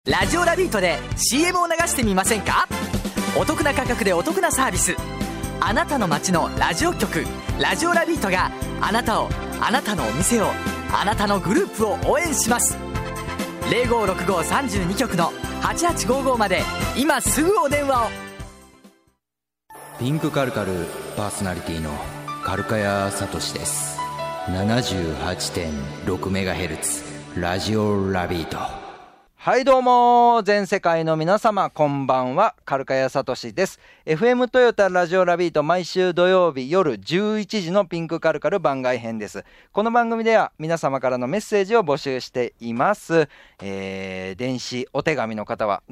ラジオラビートで CM を流してみませんか？お得な価格でお得なサービス。あなたの街のラジオ局ラジオラビートがあなたを、あなたのお店を、あなたのグループを応援します。056532局の8855まで今すぐお電話を。 ピンクカルカルパーソナリティのカルカヤサトシです。 78.6MHz ラジオラビート。はいどうも、全世界の皆様こんばんは、カルカヤサトシです。 FM トヨタラジオラビート、毎週土曜日夜11時のピンクカルカル番外編です。この番組では皆様からのメッセージを募集しています。電子お手紙の方は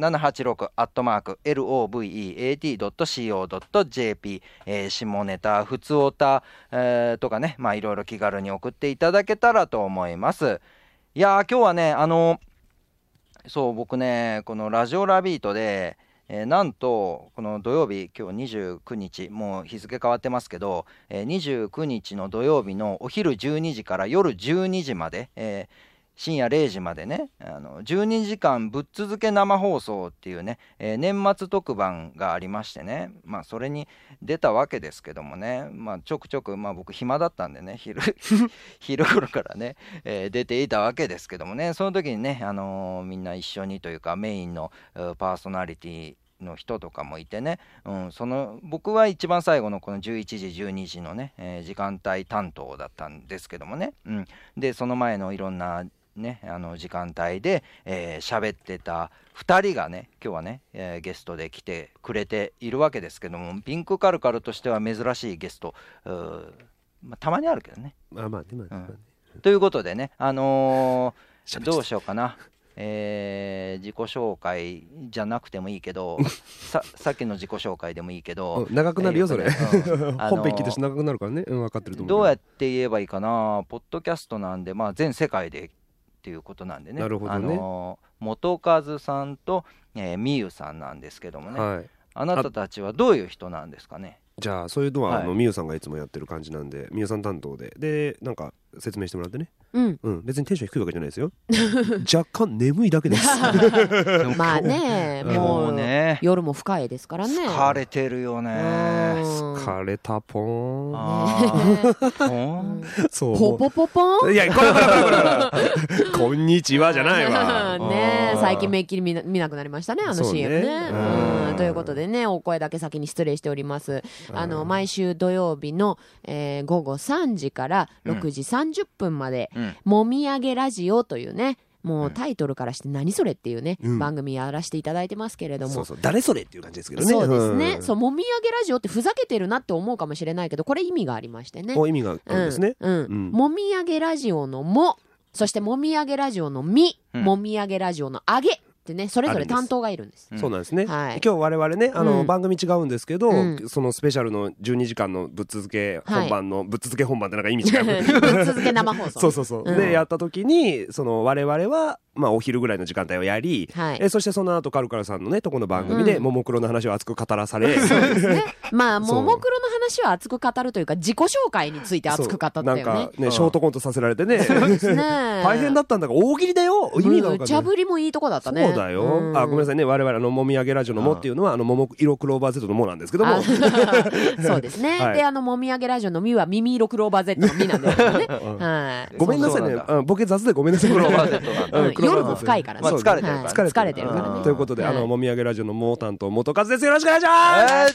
786-loveat.co.jp、下ネタ、ふつおた、とかね、まあいろいろ気軽に送っていただけたらと思います。いやー、今日はね、そう僕ね、このラジオラビートで、なんとこの土曜日、今日29日、もう日付変わってますけど、29日の土曜日のお昼12時から夜12時まで、深夜0時までね、12時間ぶっ続け生放送っていうね、年末特番がありましてね、まあそれに出たわけですけどもね、まあちょくちょく、まあ僕暇だったんでね、昼頃からね、出ていたわけですけどもね、その時にね、みんな一緒にというかメインのパーソナリティの人とかもいてね、僕は一番最後のこの11時12時のね、時間帯担当だったんですけどもね、でその前のいろんなね、時間帯で喋ってた2人がね、今日はね、ゲストで来てくれているわけですけども、ピンクカルカルとしては珍しいゲスト、まあ、たまにあるけどね、ということでね、どうしようかな、自己紹介じゃなくてもいいけどさっきの自己紹介でもいいけど長くなるよそれ、本編聞いてし長くなるからね、分かってると思う。 どうやって言えばいいかな、ポッドキャストなんで、まあ全世界でっていうことなんでね。 なるほどね。 元和さんと、みゆさんなんですけどもね、はい、あなたたちはどういう人なんですかね。 じゃあそういうのは、みゆさんがいつもやってる感じなんで、みゆさん担当でなんか説明してもらってね。別にテンション低いわけじゃないですよ若干眠いだけですまあね、もうね、夜も深いですからね。 疲れてるよね。 疲れたポーンそう、ポポポポン。 いや、これこんにちはじゃないわね。最近めっきり見なくなりましたね、CM ね。ということでね、お声だけ先に失礼しております。毎週土曜日の午後3時から6時30分まで、もみあげラジオというね、もうタイトルからして何それっていうね、番組やらせていただいてますけれども、 誰それっていう感じですけどね。 そうですね、そう、もみあげラジオってふざけてるなって思うかもしれないけど、これ意味がありましてね。 意味があるんですね。 もみあげラジオのも、そしてもみあげラジオのみ、もみあげラジオのあげってね、それぞれ担当がいるんです。 そうなんですね。今日我々ね、番組違うんですけど、そのスペシャルの12時間のぶっ続け本番の、ぶっ続け本番ってなんか意味違うぶっ続け生放送そうでやった時に、その我々はまあお昼ぐらいの時間帯をやり、そしてその後カルカルさんのねとこの番組でももクロの話を熱く語らされ、 そうですね、まあももクロの話は熱く語るというか、自己紹介について熱く語ったよね。 なんかね、ショートコントさせられてね、 大変だったんだが、大喜利だよ、意味が分かんない。 無茶ぶりもいいとこだったね。 そうだよ。ごめんなさいね、我々もみあげラジオのもっていうのはもも色クローバー Z のもなんですけども、 そうですね。でもみあげラジオのみは耳色クローバー Z のみなんですけどね。 ごめんなさいね、ボケ雑でごめんなさい。 クローバー Z なんだ。 夜も深いからね。 疲れてるからね。 ということで、もみあげラジオのも担当元和です。よろしくお願いします。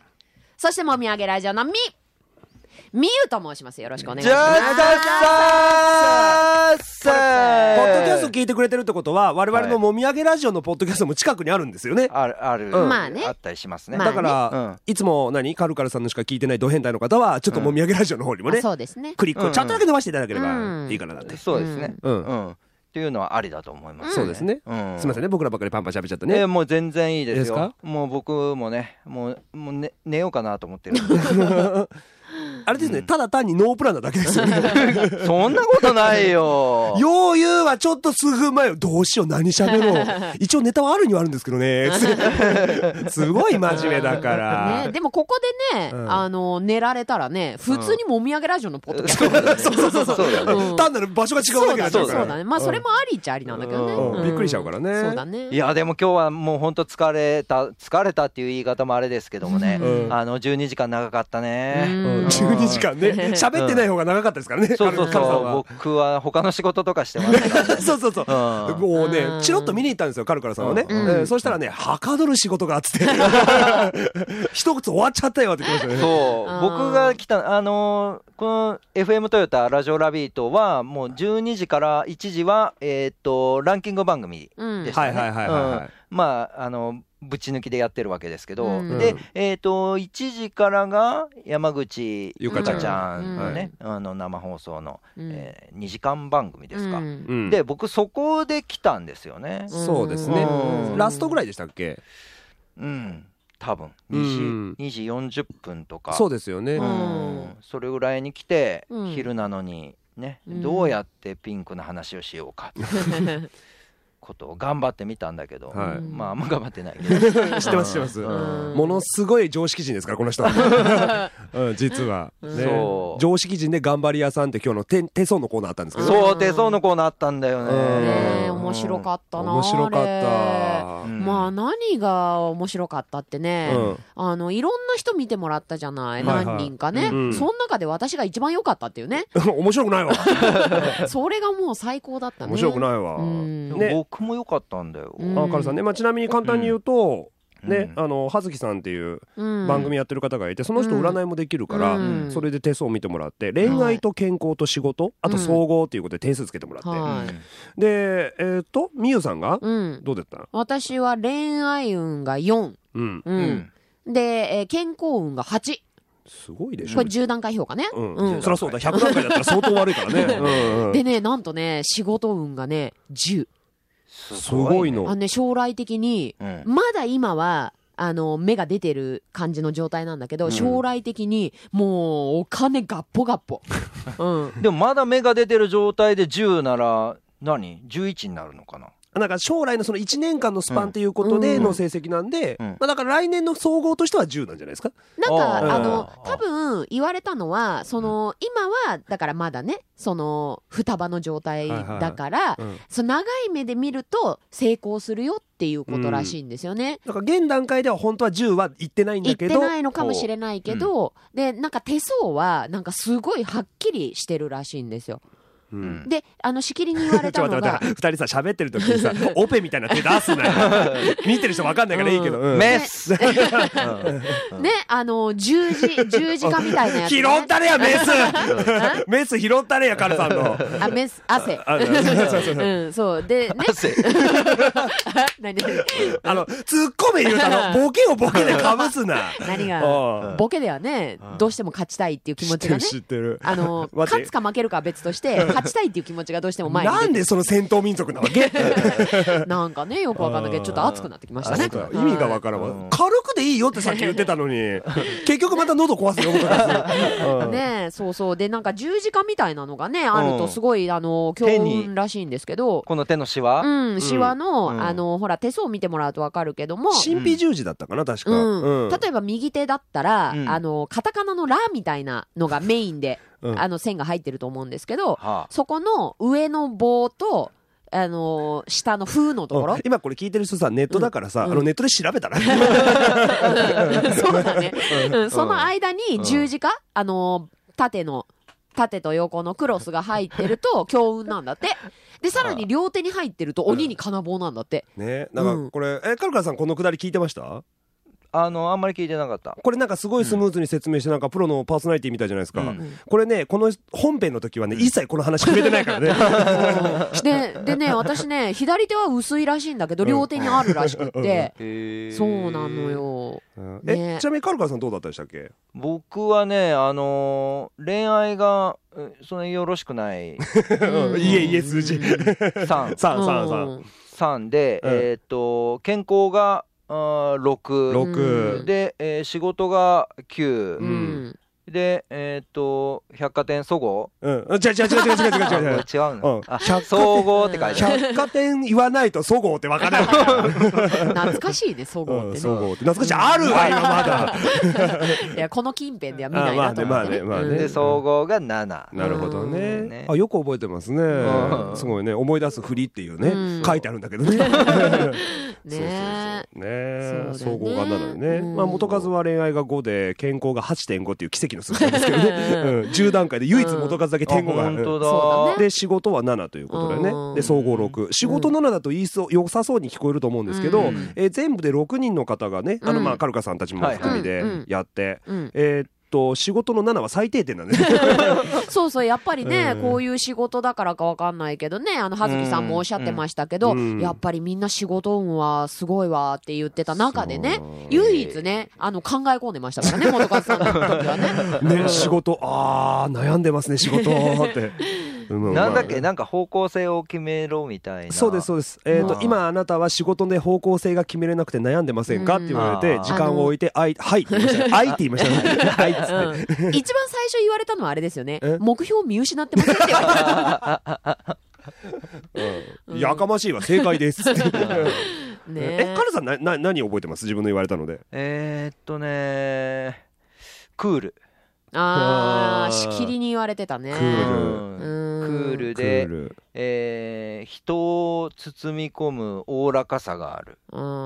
そしてもみあげラジオのみゆと申します。よろしくお願いします。 ポッドキャスト聞いてくれてるってことは、我々のもみあげラジオのポッドキャストも近くにあるんですよね。 ある、 まあね、 あったりしますね。 だからいつもカルカルさんのしか聞いてないド変態の方は、ちょっともみあげラジオの方にもね、 そうですね、 クリックをちょっとだけ伸ばしていただければいいかななんて。 そうですね。っていうのはありだと思います。 そうですね。すみませんね、僕らばっかりパンパン喋っちゃってね。 もう全然いいですよ。もう僕もね、もう寝ようかなと思ってる。 あれですね、ただ単にノープランなだけですよね。 そんなことないよ。 よう言うはちょっと数分前よ、どうしよう何喋ろう。一応ネタはあるにはあるんですけどね。すごい真面目だから。 ね、でもここでね、寝られたらね、普通にもみあげラジオのポッドキャスト。 そうだね。単なる場所が違うだけになっちゃうから。 そうだね。まあそれもありっちゃありなんだけどね。 びっくりしちゃうからね。 そうだね。 いやでも今日はもう本当疲れたっていう言い方もあれですけどもね、12時間長かったね。 12時間ね、喋ってない方が長かったですからね。 そう僕は他の仕事とかしてますから。 そうもうね、チロッと見に行ったんですよ、カルカラさんはね。そしたらね、はかどる仕事があっつって一口終わっちゃったよって言ってましたね。 そう僕が来たこの FM トヨタラジオラビートはもう12時から1時はランキング番組でしたね。まあぶち抜きでやってるわけですけど、で1時からが山口ゆかちゃんのね生放送の2時間番組ですか。で僕そこで来たんですよね。 そうですね。ラストぐらいでしたっけ？ 多分2時40分とか。 そうですよね。 それぐらいに来て昼なのにね、どうやってピンクの話をしようかことを頑張ってみたんだけど、まああんま頑張ってないけど。 知ってますものすごい常識人ですからこの人。実は常識人で頑張り屋さんって今日の手相のコーナーあったんですけど。 そう手相のコーナーあったんだよね。 面白かったな。 面白かった。 まあ何が面白かったってね、いろんな人見てもらったじゃない、何人かね。その中で私が一番良かったっていうね。 面白くないわ。 それがもう最高だったね。 面白くないわ。 僕も良かったんだよ。 カルさんね、ちなみに簡単に言うとね、葉月さんっていう番組やってる方がいて、その人占いもできるから、それで手相を見てもらって、恋愛と健康と仕事、あと総合っていうことで点数つけてもらって、でみゆさんがどうだった？ 私は恋愛運が4、で健康運が8。 すごいでしょ。 これ10段階評価ね。 そりゃそうだ、100段階だったら相当悪いからね。 でね、なんとね、仕事運がね10。 すごいの。 将来的に、まだ今は芽が出てる感じの状態なんだけど、将来的にもうお金ガッポガッポ。 でもまだ芽が出てる状態で10なら11になるのかな。 なんか将来のその1年間のスパンっていうことでの成績なんで、だから来年の総合としては10なんじゃないですか。 なんか多分言われたのは、今はだからまだね、双葉の状態だから、その長い目で見ると成功するよっていうことらしいんですよね。 だから現段階では本当は10は言ってないんだけど、 言ってないのかもしれないけど、でなんか手相はなんかすごいはっきりしてるらしいんですよ。でしきりに言われたのが 2人さ喋ってる時にさオペみたいな手出すなよ。見てる人分かんないからいいけど、 メスね、 十字架みたいなやつ、 拾ったねやメスメス拾ったねやカルさんのメス汗そうでね何ツッコミ言うたのボケをボケでかぶすな。 何がボケではね、どうしても勝ちたいっていう気持ちがね、 知ってる勝つか負けるかは別として勝ちたいっていう気持ちがどうしても前に。 なんでその戦闘民族なわけ？ なんかね、よくわかんないけどちょっと熱くなってきましたね。 意味がわからんわ。軽くでいいよってさっき言ってたのに結局また喉壊すよね。そうでなんか十字架みたいなのがねあるとすごい強運らしいんですけど、 この手のシワシワのほら手相見てもらうとわかるけども、 神秘十字だったかな確か。 例えば右手だったらカタカナのラみたいなのがメインで線が入ってると思うんですけど、そこの上の棒と下の風のところ、 今これ聞いてる人さネットだからさ、ネットで調べたらそうだね、その間に十字架縦と横のクロスが入ってると強運なんだって。でさらに両手に入ってると鬼に金棒なんだってね。なんかこれカルカルさんこのくだり聞いてました？ あんまり聞いてなかった。 これなんかすごいスムーズに説明して、なんかプロのパーソナリティみたいじゃないですか。これね、この本編の時はね、一切この話触れてないからね。でね、私ね、左手は薄いらしいんだけど、両手にあるらしくって、そうなのよ。 ちなみにカルカルさんどうだったでしたっけ？ 僕はね、恋愛がそんなによろしくない。 いえ数字。 3で、健康が6で、仕事が9、 で百貨店そご違うう違うの、総合って書いてある。 百貨店言わないとそごうって分からない懐かしいね、そごうってね。 そごうって懐かしい。あるわ今まだいや、この近辺では見ないなと思ってね。 まあねで総合が7。 なるほどね。よく覚えてますね。すごいね。思い出すふりっていうね書いてあるんだけどね。 ねえ、総合が7でね。まあ元数は恋愛が5で健康が 8.5 っていう奇跡の数字なんですけどね。10段階で唯一元数だけ点5がある。で仕事は7ということでね。で総合6。仕事7だと良さそうに聞こえると思うんですけど、全部で6人の方がね、まあカルカさんたちも含みでやって、仕事の7は最低点なんですそうそう、やっぱりね、こういう仕事だからかわかんないけどね、葉月さんもおっしゃってましたけど、やっぱりみんな仕事運はすごいわって言ってた中でね、唯一ね、考え込んでましたからね、元和さんの時はね。 ね、仕事、悩んでますね、仕事って。 なんだっけ、なんか方向性を決めろみたいな。 そうですそうです。今あなたは仕事で方向性が決めれなくて悩んでませんかって言われて、時間を置いてはいって言いました。はいって言いましたね。はいっつって。 一番最初言われたのはあれですよね。目標見失ってませんって言われた。 やかましいわ、正解ですカルさん何覚えてます？自分の言われたので。 クール。 しきりに言われてたね。 クールで、人を包み込むおおらかさがある。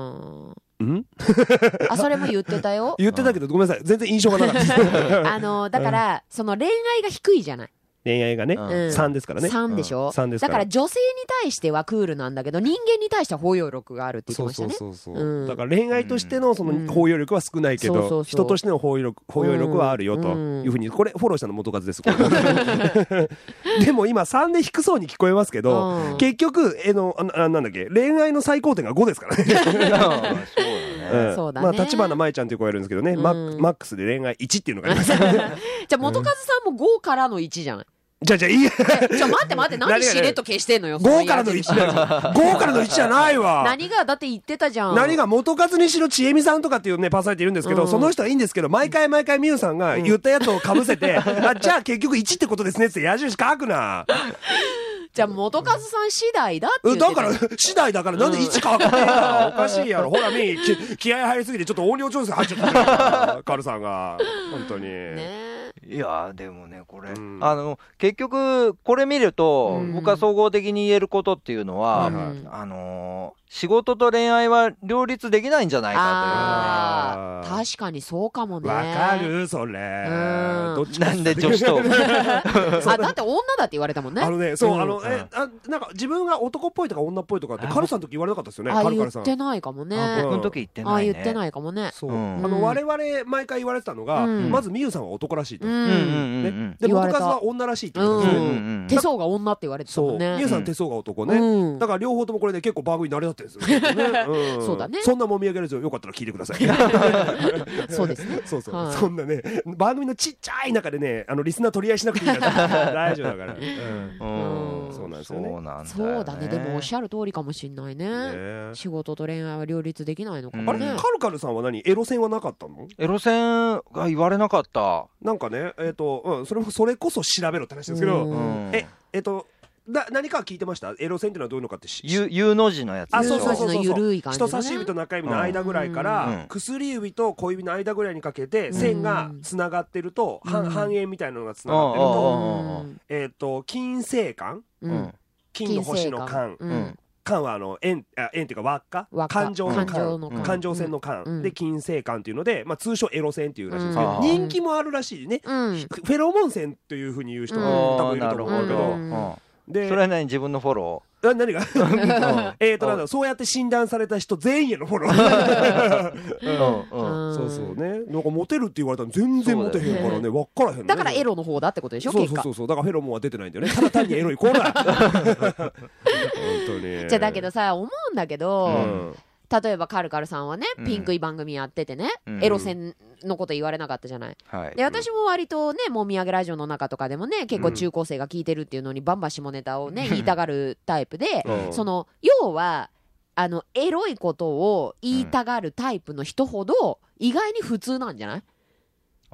それも言ってたよ。 言ってたけどごめんなさい、全然印象がなかっただからその恋愛が低いじゃない。 恋愛がね、3ですからね。 3でしょ。だから女性に対してはクールなんだけど、人間に対しては包容力があるって言ってましたね。 そうだから恋愛としてのその包容力は少ないけど、人としての包容力はあるよというふうに、これフォローしたの元和です。でも今3で低そうに聞こえますけど、結局なんだっけ、恋愛の最高点が5ですからね。 そうだね。 まあ立花舞ちゃんっていう子がいるんですけどね、マックスで恋愛1っていうのがありますからね。 じゃあ元和さんも5からの1じゃん。 じゃあいい。 待って何しれっと消してんのよ。 5からの1だよ。5からの1じゃないわ。 何がだって言ってたじゃん。 何が元和にしろちえみさんとかっていうねパーソナリティいるんですけど、その人はいいんですけど、毎回みゆさんが言ったやつをかぶせて、じゃあ結局1ってことですねって矢印書くな。 じゃあ元和さん次第だって言ってた。 だから次第だからなんで1か分かんないか。おかしいやろ。ほら気合入りすぎてちょっと音量調整入っちゃったカルさんが本当に。 いやでもねこれ、結局これ見ると、僕は総合的に言えることっていうのは、仕事と恋愛は両立できないんじゃないかという。確かにそうかもね。 わかるそれ。 どっちなんで女子とだって女だって言われたもんね。 なんか自分が男っぽいとか女っぽいとかってカルさんの時言われなかったですよね。 言ってないかもね。 僕の時言ってないね。 言ってないかもね。 我々毎回言われてたのが、まずみゆさんは男らしいと。で元和は女らしいって言うんですね。 手相が女って言われてたもんね。 みゆさん手相が男ね。だから両方ともこれで結構番組に慣れだってるんですよ。 そうだね。 そんなもみあげるぞ、よかったら聞いてください。 そうですね。 そうそんなね番組のちっちゃい中でねリスナー取り合いしなくていいから大丈夫だから。そうなんですよね。 そうだね。でもおっしゃる通りかもしれないね。仕事と恋愛は両立できないのかもね。 カルさんは何エロ線はなかったの？ エロ線が言われなかった。 なんかねそれこそ調べろって話ですけど、何か聞いてました？エロ線っていうのはどういうのかって U の字のやつでしょ。 そう人差し指と中指の間ぐらいから薬指と小指の間ぐらいにかけて線がつながってると半円みたいなのがつながってると金星間、金の星の間、間は円っていうか輪っか、環状の間、環状線の間で金星間っていうので、通称エロ線っていうらしいんですけど、人気もあるらしいね。フェロモン線というふうに言う人も多分いると思うけど。 でそれは何？自分のフォロー？何がなんだ、そうやって診断された人全員へのフォロー。そうね。なんかモテるって言われたら全然モテへんからね、分からへんね。 だからエロの方だってことでしょ？ そうだからフェロモンは出てないんだよね。ただ単にエロいコーラ。本当に。 じゃあだけどさ、思うんだけど、例えばカルさんはねピンクい番組やっててね、エロ線のこと言われなかったじゃない。で私も割とねもみあげラジオの中とかでもね結構中高生が聞いてるっていうのにバンバン下ネタをね言いたがるタイプで、その要はエロいことを言いたがるタイプの人ほど意外に普通なんじゃない？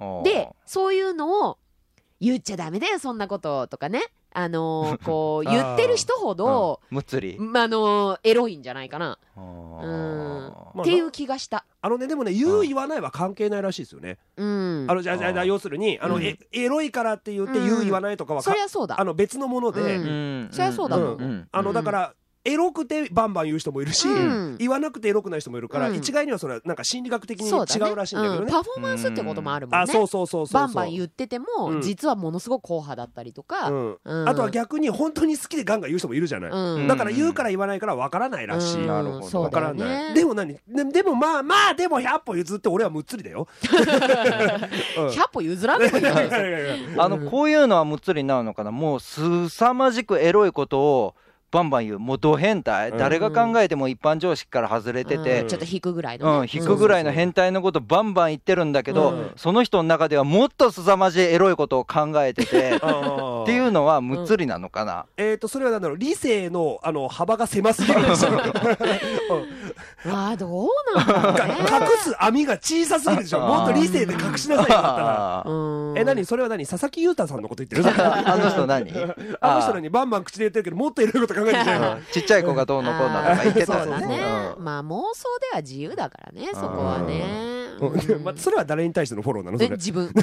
でそういうのを言っちゃダメだよそんなこととかね、こう言ってる人ほどむっつりエロいんじゃないかな、っていう気がした。 でもね、言う言わないは関係ないらしいですよね。じゃあ要するにエロいからって言って言う言わないとかはそりゃそうだ、 別のもので、 そりゃそうだもん。 だからエロくてバンバン言う人もいるし、言わなくてエロくない人もいるから、一概にはそれはなんか心理学的に違うらしいんだけどね。 パフォーマンスってこともあるもんね。 そうバンバン言ってても実はものすごく硬派だったりとか、 あとは逆に本当に好きでガンガン言う人もいるじゃない。だから言うから言わないからわからないらしい。 なるほど。 わからない。でもでもまあでも100歩譲って俺はむっつりだよ。 100歩譲らないもいいんですよ。 こういうのはむっつりになるのかな。もうすさまじくエロいことをバンバン言う、もうド変態、誰が考えても一般常識から外れてて、 ちょっと引くぐらいの、 引くぐらいの変態のことバンバン言ってるんだけど、その人の中ではもっとすさまじいエロいことを考えててっていうのはむっつりなのかな。 それはなんだろう、理性の幅が狭すぎるんですよ。 どうなんだろうね。 隠す網が小さすぎるでしょ。もっと理性で隠しなさいよだったら。それは佐々木優太さんのこと言ってる？ あの人何？ あの人何バンバン口で言ってるけど、もっとエロいこと考えてるじゃん。 ちっちゃい子がどうのこうのとか言ってた。 そうだね。まあ妄想では自由だからね、そこはね。 それは誰に対してのフォローなの？それ自分。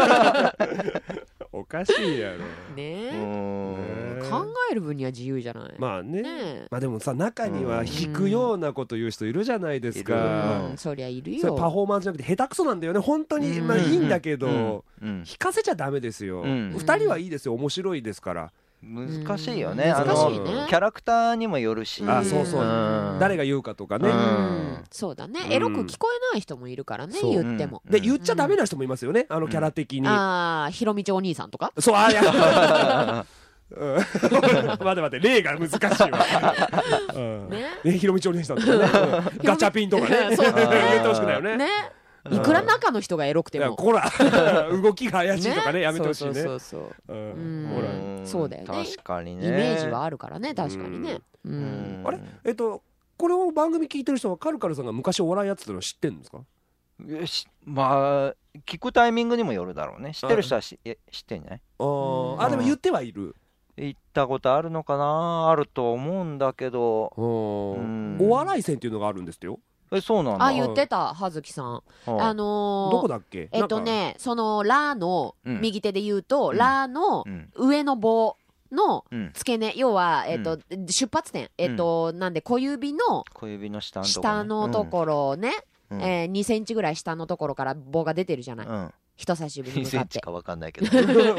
おかしいやろ。 考える分には自由じゃない。 まあね。まあでもさ、中には引くようなこと言う人いるじゃないですか。 そりゃいるよ。 それパフォーマンスじゃなくて下手くそなんだよね。本当にまあいいんだけど、引かせちゃダメですよ。二人はいいですよ。面白いですから。 難しいよね。 難しいね。 キャラクターにもよるし。 そうそう。誰が言うかとかね。 そうだね。エロく聞こえない人もいるからね、言っても。 で、言っちゃダメな人もいますよね。キャラ的に。 ひろみちお兄さんとか。 そう、待て、例が難しいわ。ひろみちお姉さんとかね。ガチャピンとかね。そうだね。言ってほしくないよね。 いくら中の人がエロくても。 ほら、動きが怪しいとかね、やめてほしいね。 そうだよね。 確かにね。 イメージはあるからね、確かにね。 あれこれを番組聞いてる人はカルカルさんが昔お笑いやってたの知ってるんですか？ まあ聞くタイミングにもよるだろうね。知ってる人は知ってんじゃない？ でも言ってはいる。 言ったことあるのかな。あると思うんだけど。 お笑い線っていうのがあるんですよ。 そうなんだ。 言ってた葉月さん。 どこだっけ？ そのラの右手で言うと、ラの上の棒の付け根、要は出発点、なんで小指の下のところをね、2センチぐらい下のところから棒が出てるじゃない。人差し指に向かって。2センチか分かんないけど。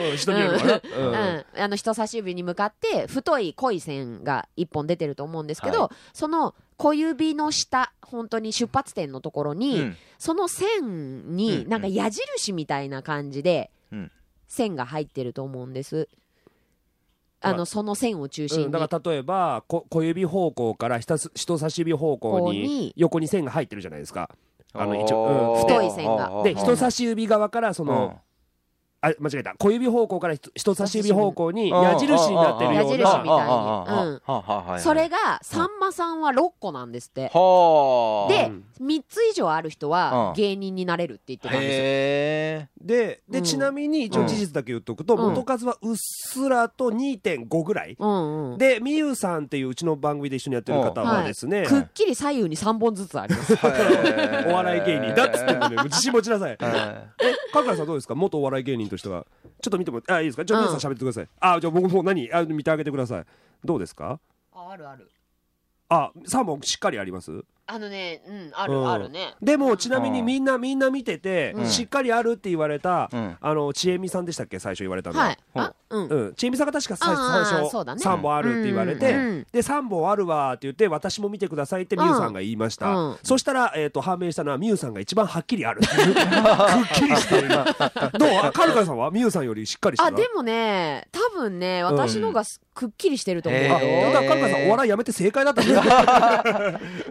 人差し指に向かって太い濃い線が1本出てると思うんですけど、その小指の下、本当に出発点のところに、その線になんか矢印みたいな感じで線が入ってると思うんです。その線を中心に。 だから例えば小指方向から人差し指方向に横に線が入ってるじゃないですか。一応太い線が。 で、人差し指側から間違えた。小指方向から人差し指方向に矢印になってるような。 矢印みたいに。それがさんまさんは6個なんですって。で、3つ以上ある人は芸人になれるって言ってたんですよ。でちなみに一応事実だけ言っとくと、元数はうっすらと 2.5 ぐらいで、みゆさんっていううちの番組で一緒にやってる方はですね、 くっきり左右に3本ずつあります。 お笑い芸人だっつってんのね。自信持ちなさい。カルカルさんどうですか？元お笑い芸人としては。ちょっと見てもいいですか？ちょっと皆さん喋ってください。じゃあ僕も見てあげてください。どうですか？ あるある。 3本しっかりあります？ あるね。 でもちなみにみんな見ててしっかりあるって言われたちえみさんでしたっけ？最初言われたのは。ちえみさんが確か最初3本あるって言われて、で3本あるわって言って私も見てくださいってみゆさんが言いました。そしたら判明したのはみゆさんが一番はっきりあるっていう。くっきりしている。どう？カルカルさんはみゆさんよりしっかりしてる？ でもね、多分ね、私のがくっきりしてると思うよ。 カルカルさんお笑いやめて正解だったんだよ。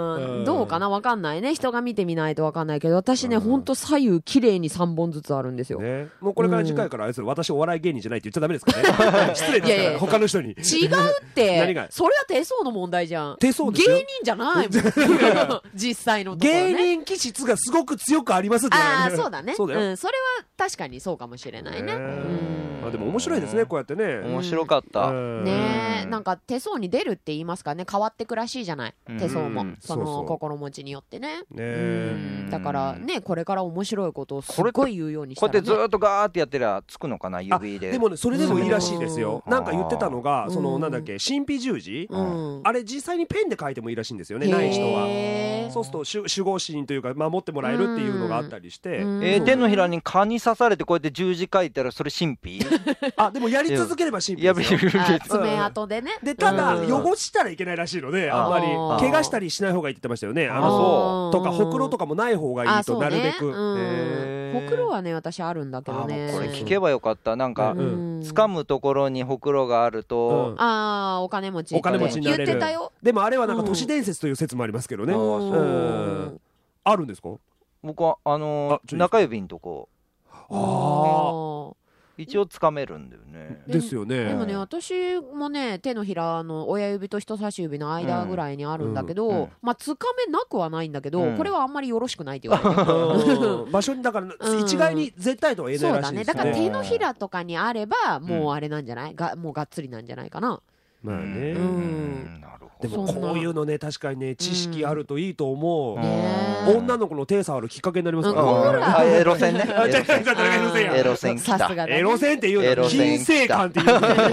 どうかな、わかんないね。人が見てみないとわかんないけど、私ね、ほんと左右綺麗に3本ずつあるんですよ。 ね、もうこれから次回からあれですよ、私お笑い芸人じゃないって言っちゃダメですからね。失礼ですから他の人に。 違うって何がそれは手相の問題じゃん。 手相ですよ。 芸人じゃないもん。実際のところね。 芸人気質がすごく強くありますって言われる。 そうだね。 そうだよ。 それは確かにそうかもしれないね。 でも面白いですね、こうやってね。 面白かった。 ねえ、なんか手相に出るって言いますかね、変わってくらしいじゃない、手相も。その心持ちによってね。だからね、これから面白いことをすっごい言うようにしたらね。 こうやってずっとガーってやってりゃつくのかな、指で。 でもね、それでもいいらしいですよ。なんか言ってたのが、そのなんだっけ、神秘十字、あれ実際にペンで書いてもいいらしいんですよね、ない人は。そうすると守護神というか守ってもらえるっていうのがあったりして、 手のひらに蚊に刺されてこうやって十字書いたらそれ神秘？ でもやり続ければ神秘ですよ。 爪痕でね。 でただ汚したらいけないらしいので、あんまり怪我したりしない方がいいって言ってましたよね。 そうとかほくろとかもない方がいいと、なるべく。 ほくろはね、私あるんだけどね。 これ聞けばよかった。なんか掴むところにほくろがあると、 お金持ちになれる。言ってたよ。 でもあれはなんか都市伝説という説もありますけどね。あるんですか？ 僕は中指のとこ一応つかめるんだよね。 ですよね。 でもね、私もね、手のひらの親指と人差し指の間ぐらいにあるんだけど、まあつかめなくはないんだけど、これはあんまりよろしくないって言われて。 場所にだから一概に絶対とは言えないらしいですね。 そうだね。だから手のひらとかにあればもうあれなんじゃない？もうがっつりなんじゃないかな。 まあね。でもこういうのね、確かにね、知識あるといいと思う。女の子の手触るきっかけになりますから。 エロ線ね。エロ線来た。 エロ線っていうのは金星感っていう。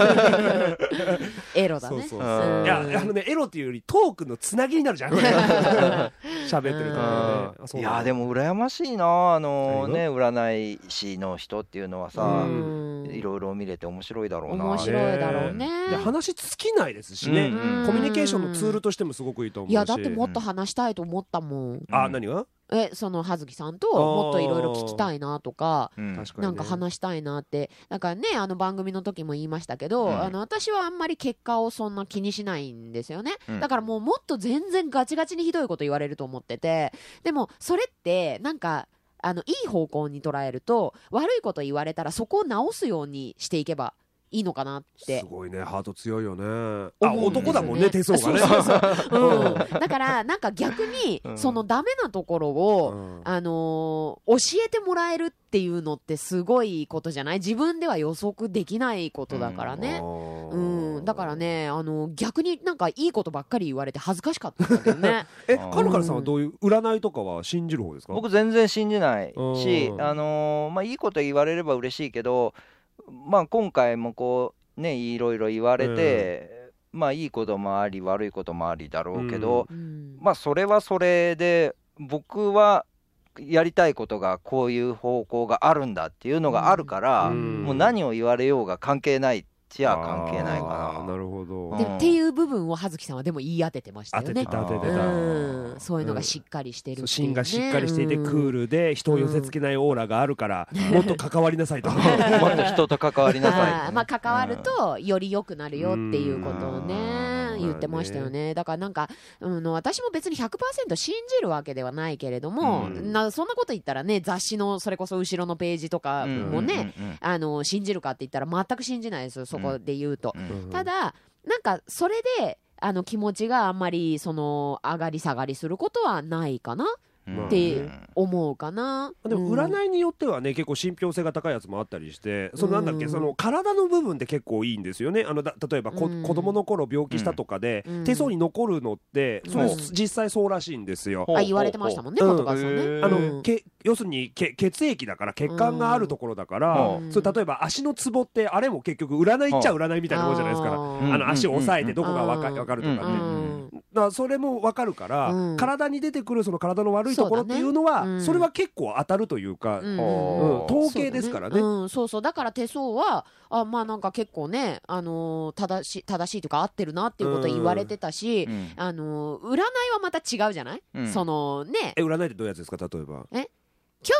エロだね。 いやエロっていうよりトークのつなぎになるじゃん。喋ってるとね。 いやでも羨ましいな、占い師の人っていうのはさ、いろいろ見れて面白いだろうな。 面白いだろうね。 話尽きないですしね。コミュニケーションのツールとしてもすごくいいと思うし。 いやだってもっと話したいと思ったもん。 何が？ その葉月さんともっといろいろ聞きたいなとか、なんか話したいなって。だからね、番組の時も言いましたけど、私はあんまり結果をそんな気にしないんですよね。だからもっと全然ガチガチにひどいこと言われると思ってて、でもそれってなんかいい方向に捉えると、悪いこと言われたらそこを直すようにしていけばいいのかなって。 すごいね、ハート強いよね。男だもんね、手相がね。 だからなんか逆にそのダメなところを教えてもらえるっていうのってすごいことじゃない？自分では予測できないことだからね。だからね、逆になんかいいことばっかり言われて恥ずかしかったんだけどね。 カルカルさんはどういう占いとかは信じる方ですか？ 僕全然信じないし、いいこと言われれば嬉しいけど、今回もこうね、いろいろ言われて、いいこともあり悪いこともありだろうけど、それはそれで僕はやりたいことがこういう方向があるんだっていうのがあるから、もう何を言われようが関係ないじゃ関係ないかな。 なるほど。 っていう部分を葉月さんはでも言い当ててましたよね。 当ててた。 そういうのがしっかりしてるっていうね。 芯がしっかりしていてクールで人を寄せ付けないオーラがあるから、もっと関わりなさいと。 もっと人と関わりなさい。 関わるとより良くなるよっていうことをね言ってましたよね。だからなんか私も別に 100% 信じるわけではないけれども、そんなこと言ったらね、雑誌のそれこそ後ろのページとかもね、信じるかって言ったら全く信じないですよ、そこで言うと。ただなんかそれで気持ちがあんまり上がり下がりすることはないかなって思うかな。 でも占いによってはね、結構信憑性が高いやつもあったりして、なんだっけ、体の部分って結構いいんですよね。例えば子供の頃病気したとかで手相に残るのってそれ実際そうらしいんですよ。 言われてましたもんね、本川さんね。 要するに血液だから血管があるところだから、それ例えば足のツボってあれも結局占いっちゃ占いみたいなもんじゃないですか。足を押さえてどこが分かるとかね。だからそれも分かるから、体に出てくるその体の悪いところっていうのはそれは結構当たるというか、統計ですからね。 そうだから手相はなんか結構ね正しいというか合ってるなっていうこと言われてたし、占いはまた違うじゃない？そのね。 占いってどういうやつですか？例えば。 今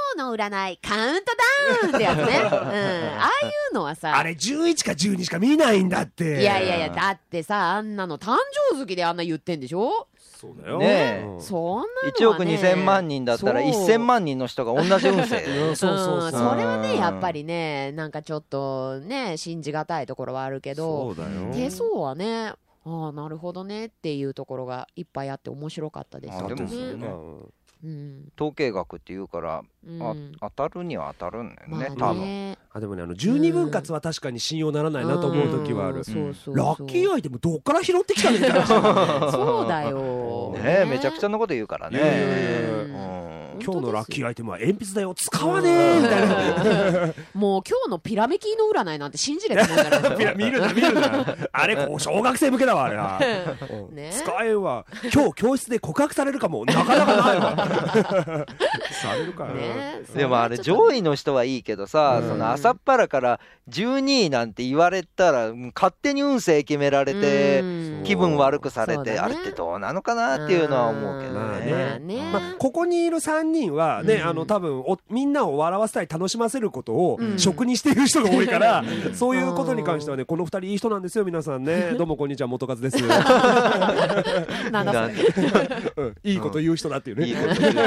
日の占いカウントダウンってやつね、ああいうのはさ、 あれ11か12しか見ないんだって。 いやだってさ、あんなの誕生月であんな言ってんでしょ。 そうだよね。 そんなのはね、 1億2000万人だったら1000万人の人が同じ運勢それはねやっぱりね、なんかちょっとね信じがたいところはあるけど、手相はね、なるほどねっていうところがいっぱいあって面白かったですよね。 でも統計学っていうから、当たるには当たるんだよね、多分。 でもね、12分割は確かに信用ならないなと思う時はある。ラッキーアイテムどっから拾ってきたんだよ。 そうだよね、めちゃくちゃなこと言うからね。 今日のラッキーアイテムは鉛筆だよ、使わねえみたいな。 もう今日のピラメキの占いなんて信じれてないから見るなあれ小学生向けだわ、あれは。使えんわ。今日教室で告白されるかも、なかなかないわ。されるかな。 でもあれ上位の人はいいけどさ、その朝っぱらから12位なんて言われたら勝手に運勢決められて気分悪くされて、あれってどうなのかなっていうのは思うけどね。 ここにいる3人はね、多分みんなを笑わせたり楽しませることを職にしている人が多いから、そういうことに関してはね、この2人いい人なんですよ、皆さんね。どうもこんにちは、元和です。 なんだそれ。 いいこと言う人だっていうね。いいこと言う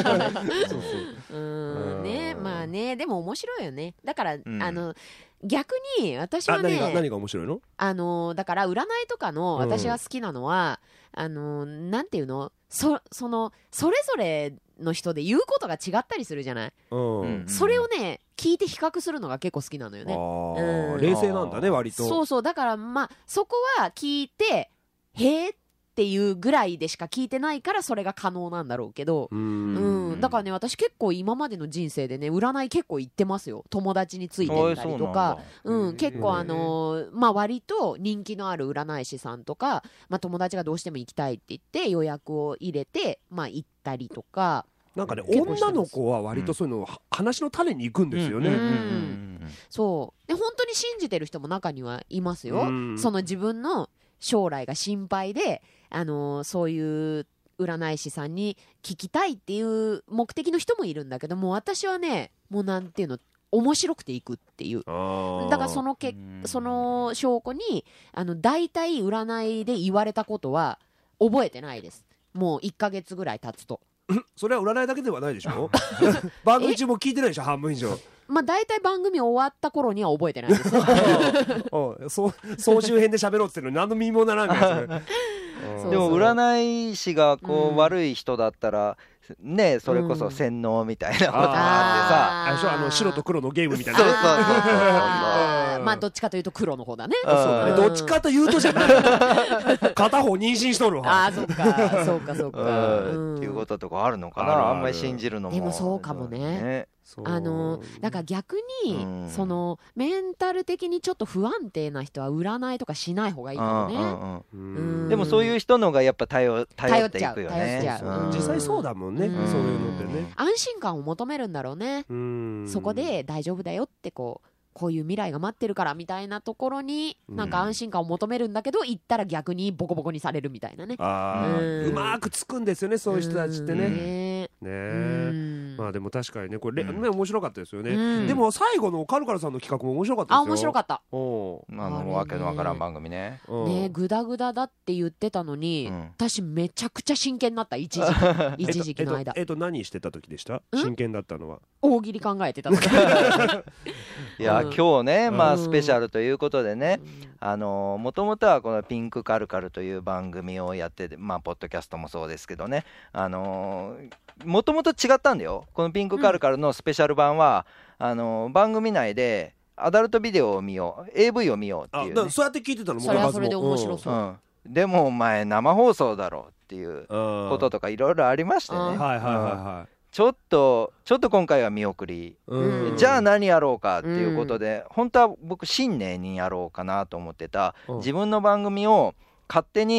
人ね。まあね、でも面白いよね。だから逆に私はね、 何が面白いの？ だから占いとかの私が好きなのは、なんていうの、それぞれの人で言うことが違ったりするじゃない、それをね聞いて比較するのが結構好きなのよね。 冷静なんだね、割と。 そうだからそこは聞いてへーっていうぐらいでしか聞いてないからそれが可能なんだろうけど、だからね、私結構今までの人生でね占い結構行ってますよ。友達についてみたりとか、結構割と人気のある占い師さんとか、友達がどうしても行きたいって言って予約を入れて行ったりとか。 なんかね、女の子は割とそういうの話の種に行くんですよね。 そうで、本当に信じてる人も中にはいますよ。その自分の将来が心配でそういう占い師さんに聞きたいっていう目的の人もいるんだけども、私はねもうなんていうの、面白くていくっていう。だからその証拠に大体占いで言われたことは覚えてないです。もう1ヶ月ぐらい経つと。 それは占いだけではないでしょ。番組中も聞いてないでしょ、半分以上。 大体番組終わった頃には覚えてないです総集編で喋ろうって言ってるのに何の身もならんからでも占い師が悪い人だったらね、それこそ洗脳みたいなことがあってさ、 白と黒のゲームみたいな。 そうどっちかというと黒の方だね。 どっちかというとじゃない。片方妊娠しとるわ。 そうかっていうこととかあるのかな。あんまり信じるのも。 でもそうかもね。だから逆にそのメンタル的にちょっと不安定な人は占いとかしない方がいいかもね。 でもそういう人のがやっぱ頼っていくよね。 実際そうだもんね、そういうのってね。 安心感を求めるんだろうね。そこで大丈夫だよってこういう未来が待ってるからみたいなところになんか安心感を求めるんだけど、行ったら逆にボコボコにされるみたいなね。 うまくつくんですよね、そういう人たちってね。でも確かにね、これ面白かったですよね。でも最後のカルカルさんの企画も面白かったですよ。 面白かった。 わけのわからん番組ね。 グダグダだって言ってたのに、私めちゃくちゃ真剣になった。一時期の間。 何してた時でした？真剣だったのは。 大喜利考えてた。 いや今日ね、スペシャルということでね、もともとはこのピンクカルカルという番組をやってて、ポッドキャストもそうですけどね、もともと違ったんだよ。このピンクカルカルのスペシャル版は、番組内でアダルトビデオを見よう、 AV を見ようっていう、ね、 そうやって聞いてたの。 それはそれで面白そう、 でもお前生放送だろうっていうこととかいろいろありましてね、ちょっと今回は見送り、じゃあ何やろうかっていうことで、本当は僕新年にやろうかなと思ってた、自分の番組を勝手に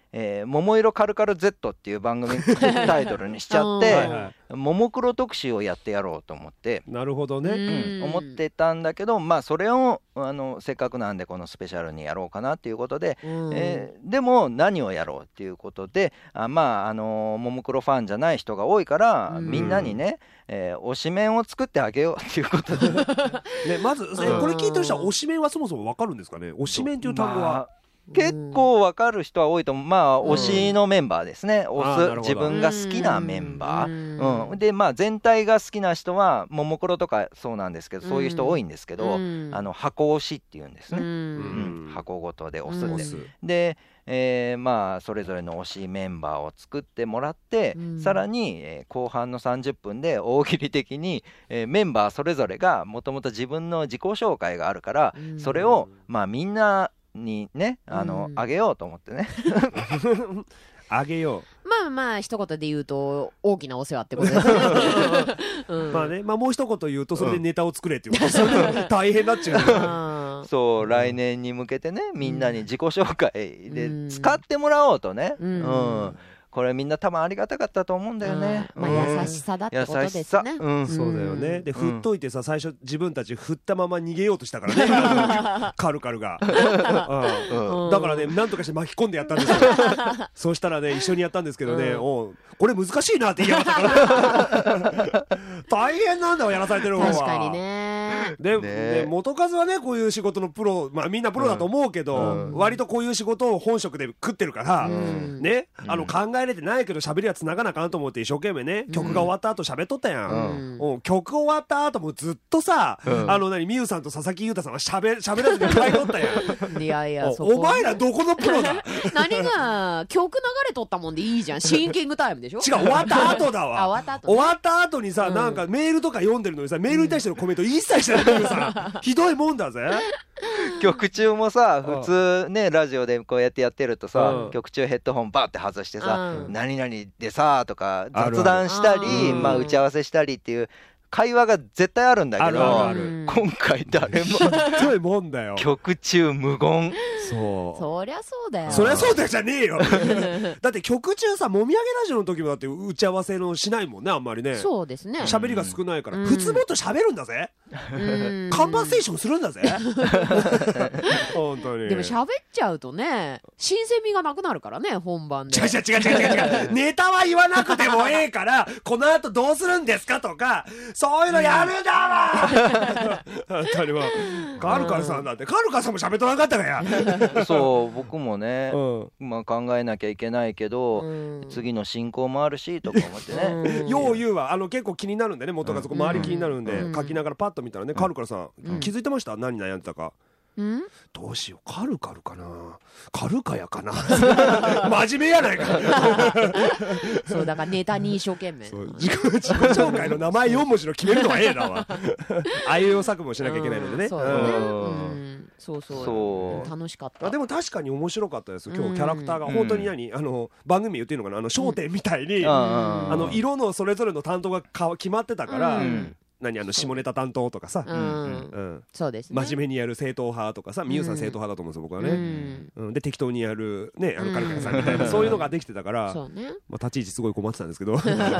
桃色カルカル Z っていう番組タイトルにしちゃってももクロ特集をやってやろうと思って。 なるほどね、 思ってたんだけど、まあそれをせっかくなんでこのスペシャルにやろうかなっていうことで、でも何をやろうっていうことで、まあももクロファンじゃない人が多いから、みんなにね、推しメンを作ってあげようっていうことでね、 まずこれ聞いてる人は推しメンはそもそも分かるんですかね。推しメンっていう単語は、 結構わかる人は多いと思う。まあ推しのメンバーですね、推す自分が好きなメンバー、でまあ全体が好きな人はももクロとかそうなんですけど、そういう人多いんですけど、箱推しっていうんですね、箱ごとで推すで、まあそれぞれの推しメンバーを作ってもらって、さらに、後半の30分で大喜利的に、メンバーそれぞれがもともと自分の自己紹介があるから、それをまあみんなにねあげようと思ってねあげよう。まあまあ一言で言うと大きなお世話ってことですねまあね、まあもう一言言うとそれでネタを作れっていうことですよね。大変になっちゃうそう、来年に向けてね、みんなに自己紹介で使ってもらおうとね、これみんな多分ありがたかったと思うんだよね。 まあ優しさだってことですね。 そうだよね。で振っといてさ、最初自分たち振ったまま逃げようとしたからねカルカルがだからね、なんとかして巻き込んでやったんですよそしたらね、一緒にやったんですけどね、これ難しいなって言いやがったから大変なんだよ、やらされてる方は。 確かにね。 で元数はね、こういう仕事のプロ、まあみんなプロだと思うけど、割とこういう仕事を本職で食ってるからね、考えれてないけど喋りはつながなあかんと思って一生懸命ね、曲が終わった後喋っとったやん。曲終わった後もずっとさ、みゆさんと佐々木優太さんは喋らずに帰っとったやん。 いやいや、 お前らどこのプロだ何が曲流れとったもんでいいじゃん。シンキングタイムでしょ。 違う、終わった後だわ。終わった後にさ、なんかメールとか読んでるのにさ、メールに対してのコメント一切してないけどさ、ひどいもんだぜ。 曲中もさ、普通ねラジオでこうやってやってるとさ、曲中ヘッドホンバーって外してさ、何々でさとか雑談したり、まあ打ち合わせしたりっていう会話が絶対あるんだけど、今回誰もひどいもんだよ。 曲中無言。 そりゃそうだよ。 そりゃそうだよじゃねえよだって曲中さ、もみあげラジオの時もだって打ち合わせのしないもんね、あんまりね。 そうですね、 喋りが少ないから、普通もっと喋るんだぜ。カンバセーションするんだぜ本当に。 でも喋っちゃうとね、新鮮味がなくなるからね、本番で。 違うネタは言わなくてもええから、この後どうするんですかとか、そういうのやるだわ本当にもうカルカルさんだって、カルカルさんも喋っとなかったかやそう、僕もね、まあ考えなきゃいけないけど、次の進行もあるしとか思ってねよう言うわ。結構気になるんでね、元がそこ周り気になるんで、書きながらパッと見たらね、カルカルさん気づいてました？何悩んでたか。どうしよう、カルカルかな、カルカヤかな真面目やないかそうだからネタに一生懸命自己紹介の名前4文字の決めるのはええなわあいうえお作文しなきゃいけないのでね。 そう楽しかった。 でも確かに面白かったです。今日キャラクターが本当に番組言っていいのかな、笑点みたいに色のそれぞれの担当が決まってたから、下ネタ担当とかさ、 そうですね、 真面目にやる正統派とかさ、みゆさん正統派だと思うんですよ僕はね。で適当にやるね、カルカルさんみたいなそういうのができてたから、立ち位置すごい困ってたんですけど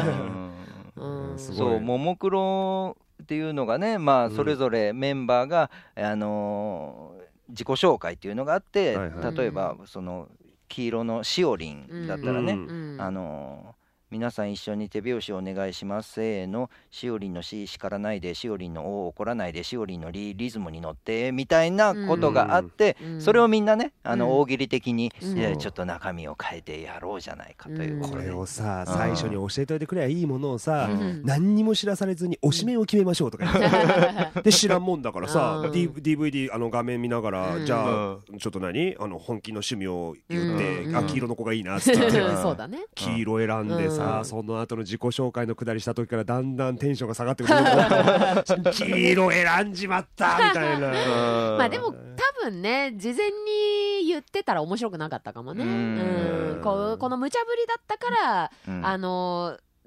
そう、ももクロっていうのがね、まあそれぞれメンバーが自己紹介っていうのがあって、例えばその黄色のしおりんだったらね、皆さん一緒に手拍子お願いします。せーの、しおりんのし叱らないで、しおりんのお怒らないで、しおりんのリズムに乗ってみたいなことがあって、それをみんなね大喜利的にちょっと中身を変えてやろうじゃないかということで、 これをさ最初に教えておいてくればいいものをさ、何にも知らされずに推しメンを決めましょうとか言ってで知らんもんだからさ、DVD 画面見ながら、じゃあちょっと本気の趣味を言って、黄色の子がいいなって言って黄色選んでさ、その後の自己紹介のくだりした時からだんだんテンションが下がってくる黄色選んじまったみたいなまあでも多分ね、事前に言ってたら面白くなかったかもね。この無茶ぶりだったからね、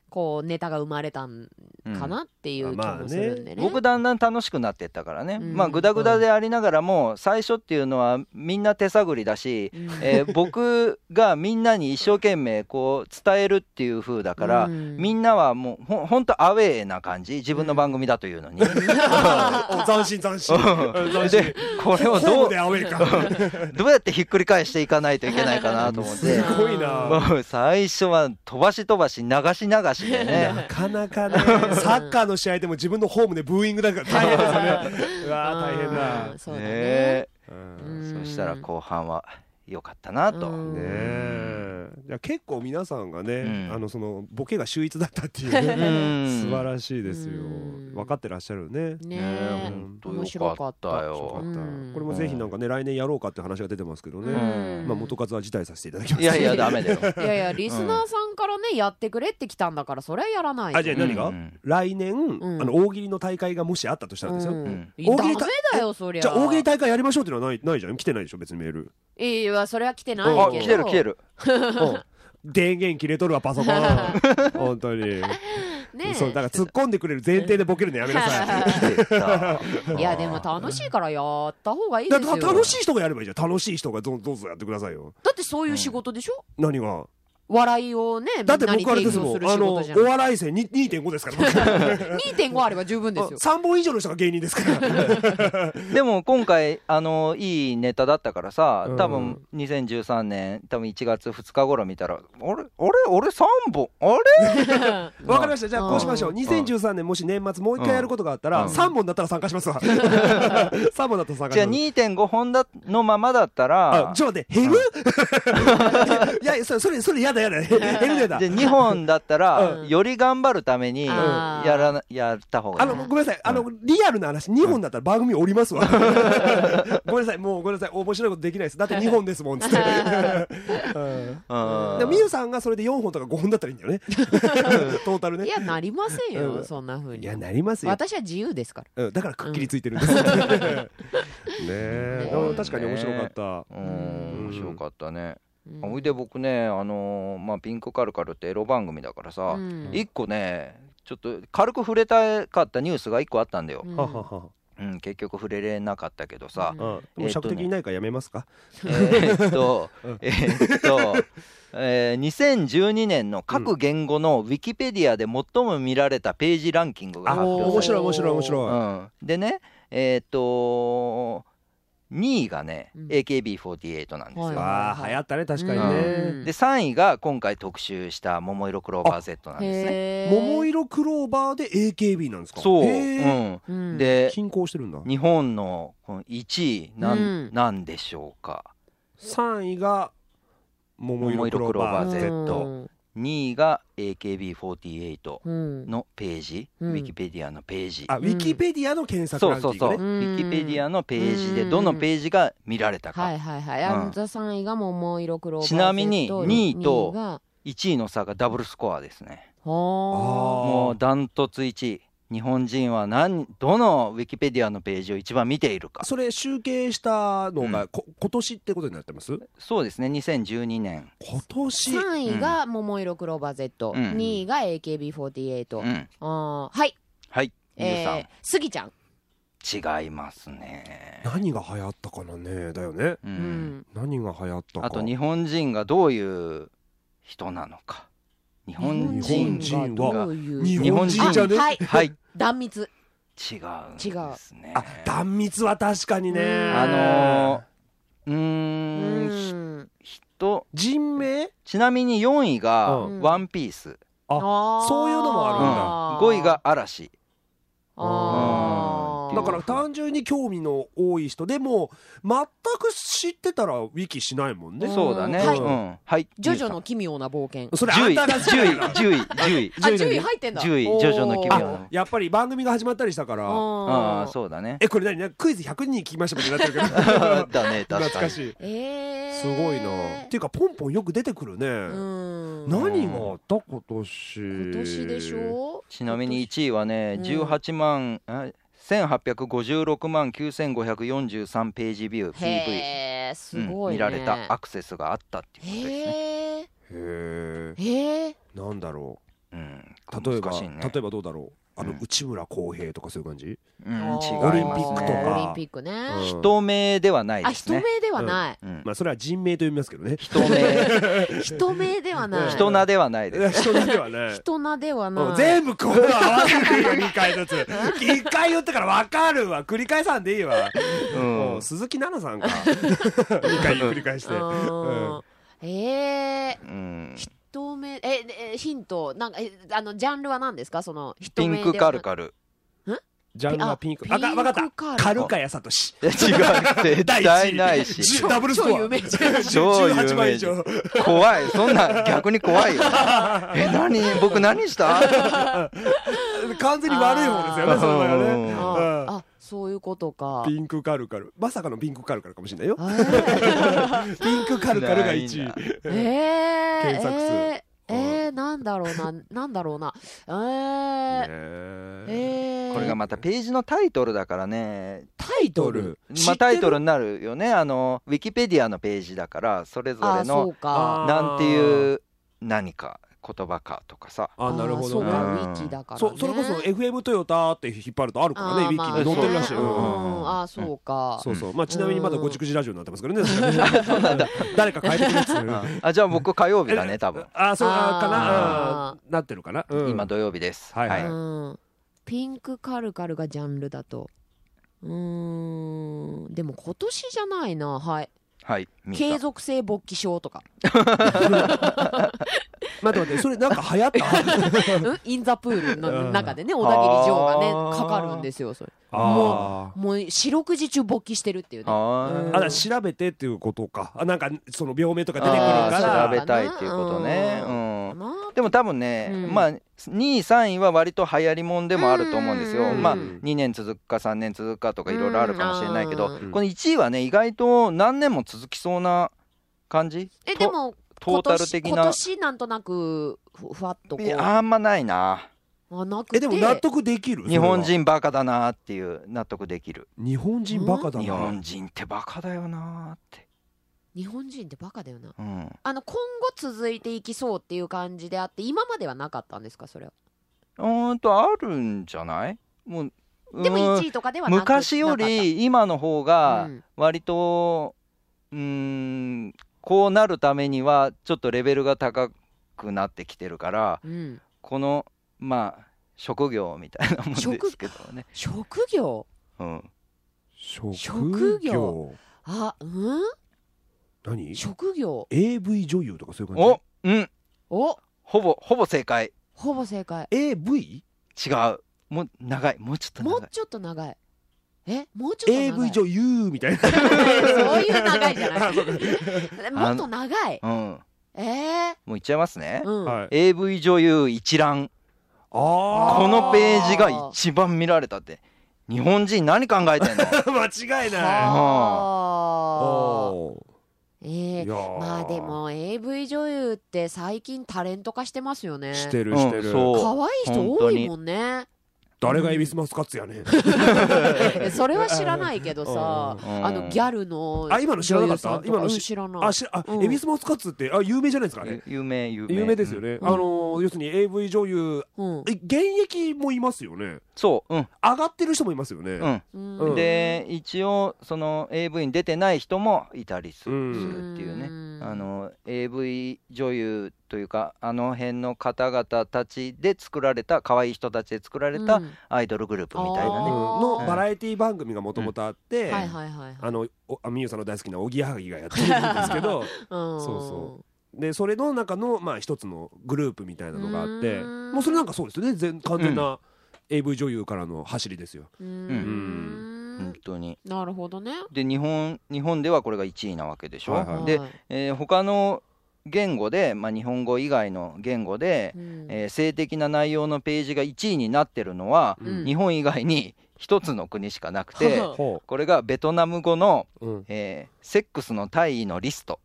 こうネタが生まれたんかなっていう気もするんでね。 僕だんだん楽しくなっていったからね、 うんまあグダグダでありながらも最初っていうのはみんな手探りだし、僕がみんなに一生懸命こう伝えるっていう風だから、みんなはもうほんとアウェーな感じ、自分の番組だというのに、 斬新斬新でこれをホームでアウェーかどうやってひっくり返していかないといけないかなと思ってすごいな。 もう最初は飛ばし飛ばし流し流しでねなかなかね、サッカーの試合でも自分のホームでブーイングだから大変ですよね。うわー大変だ。 そうだね。 ねうんそしたら後半は良かったなと。 うんねえ、いや結構皆さんがね、 うんそのボケが秀逸だったっていうね、 うん素晴らしいですよ。 うん分かってらっしゃるね。 ねほえんと面白よかったよかよっ。たうんこれもぜひなんかね、来年やろうかって話が出てますけどね、 うんまあ元数は辞退させていただきます。 いやいやダメだよ。 いやいやリスナーさんからねやってくれって来たんだからそれはやらないと。 あ、じゃあ何が、 うん来年、 ん大喜利の大会がもしあったとしたらですよ、 うん大喜利ダメだよそりゃ。 じゃあ大喜利大会やりましょうっていうのはないじゃん。来てないでしょ別にメール。 いやそれは来てないけど。 あ来てる来てる。 電源切れとるわパソコン本当に、 ねえそうだから突っ込んでくれる前提でボケるのやめなさい。 いやでも楽しいからやった方がいいですよ。 楽しい人がやればいいじゃん。楽しい人がどうぞやってくださいよ。 だってそういう仕事でしょ、 何が笑いをねだってみんなに僕あれですもん、 提供する仕事じゃん。 お笑い生 2.5 ですから僕 2.5 あれば十分ですよ。 3本以上の人が芸人ですからでも今回いいネタだったからさ、多う分ん 2013年多分1月2日頃見たら俺3本あれわかりました。じゃあこうしましょう。2013年もし年末もう一回やることがあったら、 うん 3本だったら参加しますわ。3本だったら参加じゃあします 2.5 本のままだったらあ、ちょっと待って、減るいや、それやだやだ。減るやだ。 で2本だったらうんより頑張るためにあーやった方がいいね。 ごめんなさい。リアルな話、2本だったら番組降りますわ。ごめんなさい。もうごめんなさい。面白いことできないです。だって2本ですもん、つって。 うんでみゆさんがそれで4本とか5本だったらいいんだよね。トータルね。 いやなりませんよ、 うんそんな風に。 いや、なりますよ。 私は自由ですから。 だからくっきりついてるんです。ねえ。 ね確かに面白かった。 面白かったね。 うんおいで僕ねピンクカルカルってエロ番組だからさ、 うん一個ねちょっと軽く触れたかったニュースが一個あったんだよ、 うんははは。 結局触れれなかったけどさ、 うんもう尺的にないからやめますか。 2012年の各言語のウィキペディアで最も見られたページランキングが発表され面白い面白い面白い。 でね2位がね、 うん AKB48 なんですよ、 はいああ、流行ったね、確かにうね。 んで3位が今回特集した桃色クローバー Z なんですね。 へー桃色クローバーで AKB なんですか。 そう、 へーうんで均衡してるんだ。 日本のこの1位なんでしょうか。 3位が桃色クローバー桃色クローバー Z うん 2位が AKB48 うんのページ、 うんウィキペディアのページ、 あ、ウィキペディアの検索そうそうそう、 ランキングね。 ウィキペディアのページでうんどのページが見られたか、 はいはいはい。 うん 3位が桃色クローバー Z ちなみに2位と 2が 1位の差がダブルスコアですね。 はもうダントツ1位。日本人はどのウィキペディアのページを一番見ているか。 それ集計したのが今年ってことになってます？ そうですね、2012年。 今年。 3位が桃色クローバー Z、 うん 2位が AKB48、 うん、 はい、 はい、皆さん、 スギちゃん、 違いますね。 何が流行ったかなね。だよね。 うん何が流行ったか。 あと日本人がどういう人なのか。日本人日本人がはどういう日本人じゃね。 はい、 はい断蜜、 違うんですね。 あ、断蜜は確かにね。人名？ ちなみに4位がうんワンピース、 あ、そういうのもあるんだ。 5位が嵐。 あーだから単純に興味の多い人でも全く知ってたらウィキしないもんね。 そうだね。 はいはい。 ジョジョの奇妙な冒険、 それあ 10位、 んたが 10位、10位、10位。 あ10位入ってんだ、 10位ジョジョの奇妙なやっぱり番組が始まったりしたから、 ああ、そうだね。 これ何クイズ100人聞きましたみたいになってるけどだね、確かに。 懐かしい。すすごいな。っていうかポンポンよく出てくるね。何があった今年。 今年でしょ。 ちなみに1位はね、 うん 18万、1856万9543ページビュー、PV。 へーすごいね、 見られたアクセスがあったっていうことですね。 へへえ。 ーへーなんだろ例えば、 難しいね。 例えばどうだろう、内村航平とかそういう感じ。 違いオリンますピックとね。 かオリンピックね。 人名ではないあ、 ですね。 人名ではない。 まあそれは人名と読みますけどね。 人名、 人名ではない。 人名ではないです。 人名ではない。 人名ではない。 全部こう合わせていいよ、2回ずつ。1回言ったから分かるわ。繰り返さんでいいわ。鈴木奈々さんか。2回繰り返して。 人名、ヒント、なんか、ジャンルは何ですか、その、 ピンクカルカル。 ジャンルはピンク。分かった。カルカヤサトシ。 違う、絶対ないし。 ダブルスコア。 超有名じゃん。 超有名じゃん。怖い。そんな逆に怖いよ。僕何した？ 完全に悪い方ですよね、それはね。 あ、そういうことか。 ピンクカルカル。まさかのピンクカルカルかもしれないよ。ピンクカルカルが1位。検索数。 なんだろうな。 これがまたページのタイトルだからね。 タイトルタイトルになるよね。ウィキペディアのページだから、それぞれのなんていう何か言葉かとかさ。 なるほどね。 そうか、ウィキだからね。 それこそ FM トヨタって引っ張るとあるからね、ウィキに載ってるらしいよ。 そうか。 そうそう。まあちなみにまだごちくじラジオになってますからね。誰か変えてくれっつう。 じゃあ僕火曜日だね、多分。 そうかな。なってるかな。 今土曜日です。 ピンクカルカルがジャンルだと。でも今年じゃないな。はい。継続性勃起症とか。 待って、それなんか流行った？ インザプールの中でね、小田切城がね、かかるんですよ、それ。もう四六時中勃起してるっていうね。 調べてっていうことか。なんかその病名とか出てくるから調べたいっていうことね。でも多分ね、まあ2位3位は割と流行りもんでもあると思うんですよ。まあ2年続くか3年続くかとかいろいろあるかもしれないけど、この1位はね意外と何年も続きそうな感じ。 でもトータル的な今年なんとなくふわっとこうあんまないな。 なくて、 でも納得できる。 日本人バカだなっていう納得できる。 日本人バカだな。 日本人ってバカだよなって。 日本人ってバカだよな。今後続いていきそうっていう感じであって、今まではなかったんですか、それは。 あるんじゃない？もうでも1位とかではなく昔より今の方が割とこうなるためにはちょっとレベルが高くなってきてるから、このまあ職業みたいなもんですけどね。 職業？ 職業。何？ 職業。 AV 女優とかそういう感じ？ ほぼ正解。 ほぼ正解。 AV？ 違う。もう長い。もうちょっと長い。 もうちょっと長い。もうちょっと長い。 AV 女優みたいな。 そういう長いじゃない。もっと長い。もういっちゃいますね。 AV 女優一覧。このページが一番見られたって。日本人何考えてんの？ 間違いない。 まあでも AV 女優って最近タレント化してますよね。 してる。 可愛い人多いもんね。 誰がエビスマスカッツやねん。 それは知らないけどさ、ギャルの今の知らなかった？今の知らない。 エビスマスカッツって有名じゃないですかね。 有名ですよね。要するに AV 女優現役もいますよね。 そう。 上がってる人もいますよね。 で一応その AV に出てない人もいたりするっていうね。AV 女優というかあの辺の方々たちで作られた可愛い人たちで作られたアイドルグループみたいなねのバラエティ番組がもともとあってみゆさんの大好きなおぎやはぎがやってるんですけどそうでそれの中のまあ一つのグループみたいなのがあってもうそれなんかそうですよね完全な AV 女優からの走りですよ。 本当になるほどね。 で日本ではこれが1位なわけでしょ。で他の言語で、日本語以外の言語で、性的な内容のページが1位になってるのは、日本以外に一つの国しかなくて、これがベトナム語の、セックスの大意のリスト。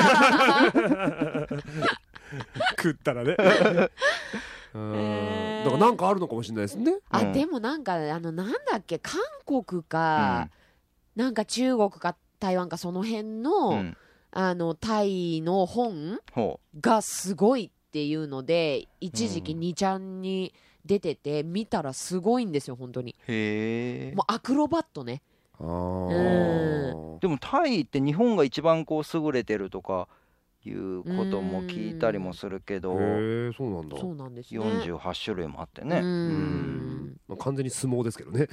食ったらね。だからなんかあるのかもしれないですね。 でもなんかなんだっけ、韓国か、なんか中国か台湾かその辺の、タイの本がすごいっていうので一時期2ちゃんに出てて見たらすごいんですよ本当に。 へえ。 もうアクロバットね。 あーでもタイって日本が一番こう優れてるとかいうことも聞いたりもするけど、 へえ、そうなんだ。 そうなんですね。 48種類もあってね。 まあ完全に相撲ですけどね。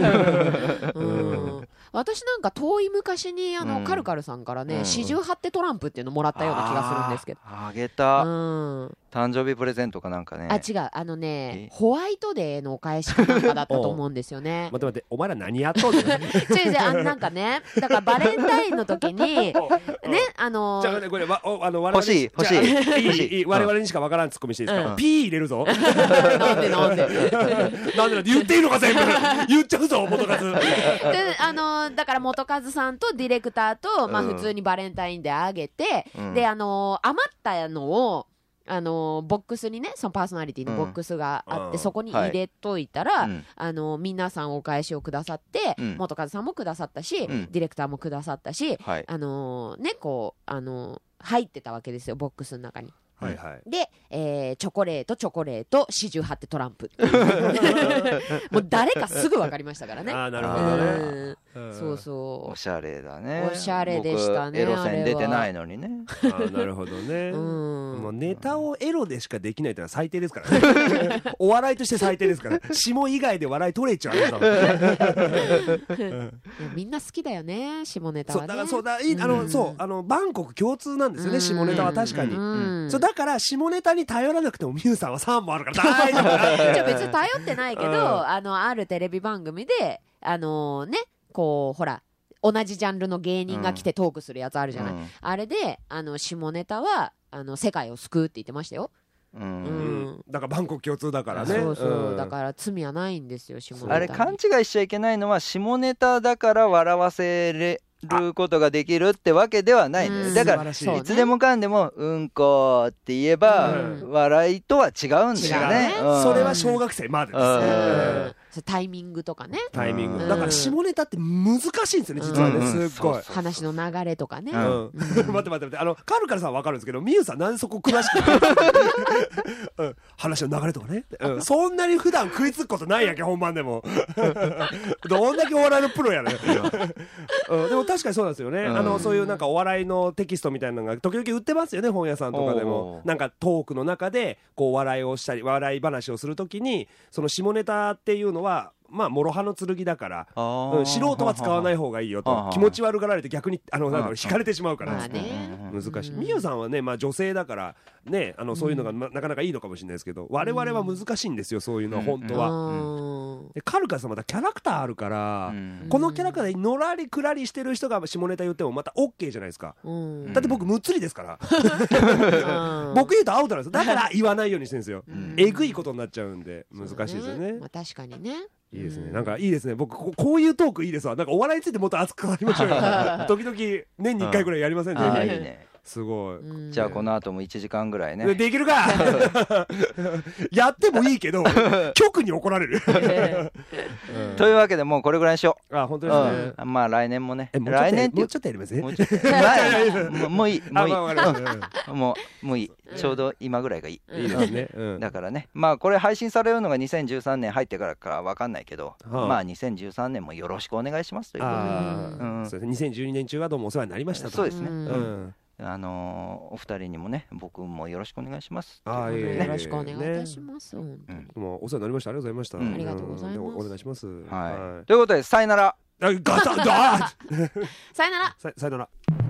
私なんか遠い昔にうんカルカルさんからね、 うん四十八手トランプっていうのもらったような気がするんですけど。 あげた、 うん誕生日プレゼントかなんかね。 あ、違う、ホワイトデーのお返しかなんかだったと思うんですよね。 待って待って、お前ら何やっとんねん。 違う違う、なんかね、だからバレンタインの時に、ね、 じゃあね、これ我々 欲しい欲しいじゃあ欲しいいい我々にしかわからんツッコミしていいですか。 うんピー入れるぞ。 なんでなんで言っていいのか全部。言っちゃうぞ元カズ。 で、だから元カズさんとディレクターと、まあうん普通にバレンタインであげて、 うんで、余ったのを、ボックスにね、そのパーソナリティのボックスがあって、 うんそこに入れといたら、 うん皆さんお返しをくださって、 うん元カズさんもくださったし、 んディレクターもくださったし、 はいね、こう、入ってたわけですよ、ボックスの中に。 はいはい。 で、チョコレート、四十八手トランプ。もう誰かすぐ分かりましたからね。 ああ、なるほあどね。 うんうんそうそおしゃれだね。 おしゃれでしたね僕エロあれは線出てないのにね。 あーなるほどね。 う。うん。 もうネタをエロでしかできないってのは最低ですからね。お笑いとして最低ですから。下以外で笑い取れちゃう。 いやみんな好きだよね、下ネタそうはね。 だからそうだうんそうバンコク共通なんですよね、下ネタは確かに。 うんそうだから下ネタに頼らなくてもミュウさんは3本あるから大丈夫だって。 じゃあ別に頼ってないけど、 うんあるテレビ番組で、ね、こう、ほら、同じジャンルの芸人が来てトークするやつあるじゃない。 うんあれで、下ネタは、世界を救うって言ってましたよ。 ううんん。 だからバンコク共通だからね。 そうそう、 んだから罪はないんですよ、下ネタに。 あれ勘違いしちゃいけないのは下ネタだから笑わせれることができるってわけではないんだよ。 うんだから素晴らしいそうねいつでもかんでもうんこって言えば、 うん笑いとは違うんだよね。 違うねうんそれは小学生までです。 うんうんそうタイミングとかね。 タイミンうんグだから下ネタって難しいんですよね実はね、 うんすっごい。 話の流れとかね。 うん待って待ってカルカルさんは分かるんですけどミユさんなんでそこ詳しく、話の流れとかね、そんなに普段食いつくことないやんけ本番でも。どんだけお笑いのプロやね、でも確かにそうなんですよね、そういうなんかお笑いのテキストみたいなのが時々売ってますよね本屋さんとかでも。なんかトークの中でこう笑いをしたり笑い話をするときにその下ネタっていうのはまあ諸刃の剣だから、素人は使わない方がいいよと気持ち悪がられて逆になんだろう惹かれてしまうから、 まあね。 難しい。みゆさんはね、まあ、女性だからねそういうのがなかなかいいのかもしれないですけど我々は難しいんですよそういうのは本当は。でカルカさんまたキャラクターあるからこのキャラクターでのらりくらりしてる人が下ネタ言ってもまた OK じゃないですか。 うんだって僕むっつりですからうん僕言うとアウトなんですよだから言わないようにしてるんですよ。えぐいことになっちゃうんで難しいですよね。 まあ確かにね。 いいですね。なんかいいですね。僕こういうトークいいですわ。なんかお笑いについてもっと熱く語りましょうよ。時々年に1回ぐらいやりませんあーいいね。 ね。 すごい。 うんじゃあこの後も1時間ぐらいね。 できるかやってもいいけど局に怒られる。 というわけでもうこれぐらいにしよあ本当う。 ですね。 うん。まあ来年もね。 もうちょっと来年っていうもうちょっとやりますね。 もうちょっとまあもういいもういいあわかりましたもういい。ちょうど今ぐらいがいい。 いいですね。うんだからね、まあこれ配信されるのが2013年入ってからかわかんないけど、 はあまあ2013年もよろしくお願いしますということで、 あうんーそうですね。2012年中はどうもお世話になりましたと。 そうですね、 うんうんお二人にもね、僕もよろしくお願いします。 あーいえいえよろしくお願いいたします。本当にもうお世話になりました。ありがとうございました。 うんありがとうございますでお願いします。 はい。ということで、さよなら。 ガタガさよなら。 さよなら。